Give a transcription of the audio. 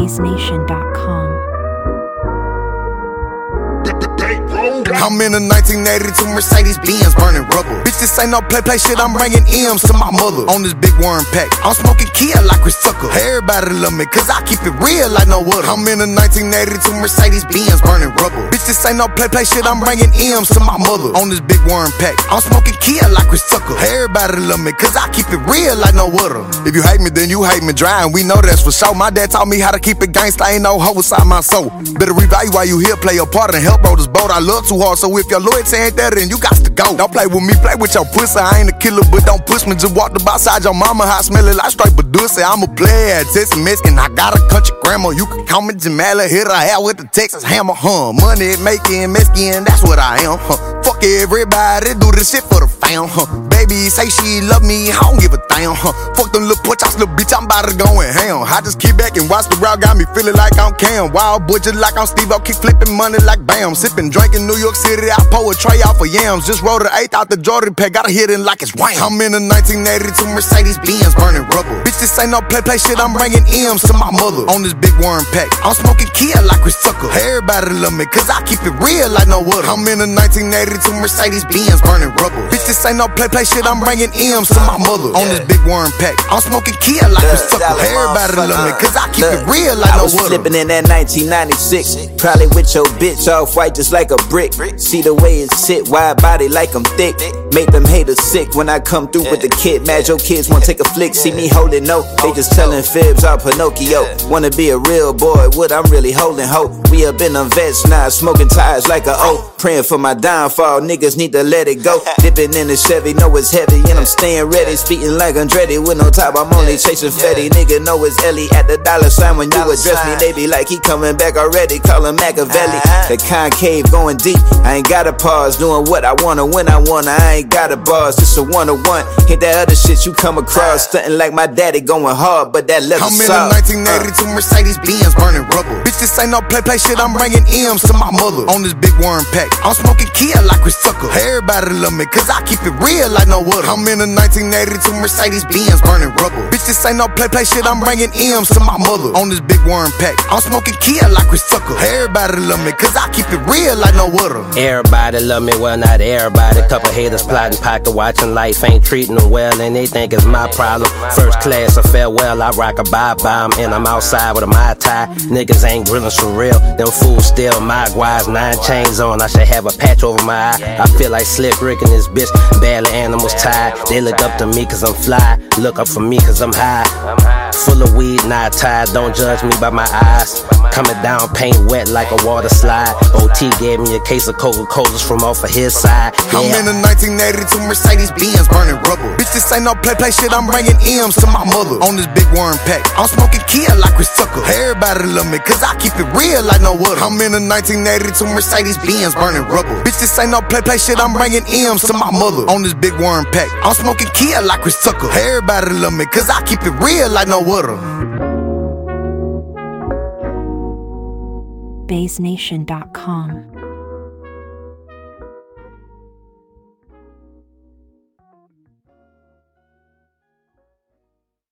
BaseNation.com. I'm in a 1982 Mercedes Benz burning rubber. Bitch, this ain't no play shit, I'm bringing M's to my mother. On this big worm pack, I'm smoking Kia like Chris Tucker. Everybody love me, cause I keep it real like no other. I'm in a 1982 Mercedes Benz burning rubber. Bitch, this ain't no play shit, I'm bringing M's to my mother. On this big worm pack, I'm smoking Kia like Chris Tucker. Everybody love me, cause I keep it real like no other. If you hate me, then you hate me dry, and we know that's for sure. My dad taught me how to keep it gangsta, ain't no hoe inside my soul. Better revalue while you here, play your part and help roll this boat. I love too hard, so if your loyalty ain't there, then you got to go. Don't play with me, play with your pussy. I ain't a killer, but don't push me. Just walk beside your mama, how I smell it like straight Badussy. I'm a player, Texas Mexican. I got a country grandma. You can call me Jamala, hit her hair with the Texas hammer, Money making Mexican, that's what I am, Fuck everybody, do this shit for the fam, Baby say she love me, I don't give a damn, Fuck them little porch-ass little bitch, I'm about to go in ham. I just keep back and watch the route, got me feeling like I'm Cam. Wild boy just like I'm Steve-O, keep flipping money like bam. Sipping, drinking New York City, I pour a tray out for yams. Just rolled an 8th out the Jordan pack, gotta hit it like it's wham. I'm in a 1982 Mercedes Benz burning rubber. Bitch, this ain't no play shit, I'm bringing M's to my mother. On this big worm pack, I'm smoking Kia like Chris Tucker. Everybody love me, cause I keep it real like no other. I'm in a 1982 Mercedes Benz burning rubber. Bitch, this ain't no play shit, I'm bringing M's to my mother. On this big worm pack, I'm smoking Kia like Chris Tucker. Everybody love me, cause I keep it real like no other. I was flipping in that 1996, probably with your bitch off white just like a brick. See the way it sit, wide body like I'm thick. Make them haters sick when I come through with the kid. Mad your kids won't take a flick, see me holding no. They just telling fibs out Pinocchio. Wanna be a real boy, what I'm really holding hope. We up in them vets now, smoking tires like a O. Praying for my downfall, niggas need to let it go. Dipping in the Chevy, know it's heavy, and I'm staying ready. Speaking like Andretti with no top, I'm only chasing Fetty. Nigga know it's Ellie at the dollar sign. When you address me, they be like, he coming back already. Call him Machiavelli. The concave going deep, I ain't gotta pause. Doing what I wanna when I wanna, I ain't gotta bars. Just a one-on-one, hit that other shit you come across. Stunting like my daddy going hard, but that leather I'm soft. in a 1982 Mercedes Benz burning rubber. Bitch, this ain't no play shit, I'm bringing M's to my mother. On this big worm pack, I'm smoking Kia like Chris Tucker. Everybody love me, cause I keep it real like no other. I'm in a 1982 Mercedes Benz burning rubber. Bitch, this ain't no play shit, I'm bringing M's to my mother. On this big worm pack, I'm smoking Kia like Chris Tucker. Everybody love me, cause I keep it real like no other. Everybody love me, well not everybody. Couple haters plotting, pocket watching, life ain't treating them well, and they think it's my problem. First class or farewell, I rock a bye-bomb, and I'm outside with a Mai Tai. Niggas ain't grillin' for real, them fools still my guys. 9 chains on, I should have a patch over my eye. I feel like Slick Rick and this bitch, barely animals tied. They look up to me cause I'm fly, look up for me cause I'm high. Full of weed, not tied, don't judge me by my eyes. Coming down, paint wet like a water slide. OT gave me a case of Coca-Colas from off of his side. I'm in a 1982 Mercedes Benz burning rubber. Bitch, this ain't no play shit, I'm bringing M's to my mother. On this big worm pack, I'm smoking Kia like Chris Tucker. Everybody love me, cause I keep it real like no other. I'm in a 1982 Mercedes Benz burning rubber. Bitch, this ain't no play shit, I'm bringing M's to my mother. On this big worm pack, I'm smoking Kia like Chris Tucker. Everybody love me, cause I keep it real like no other. BaseNation.com.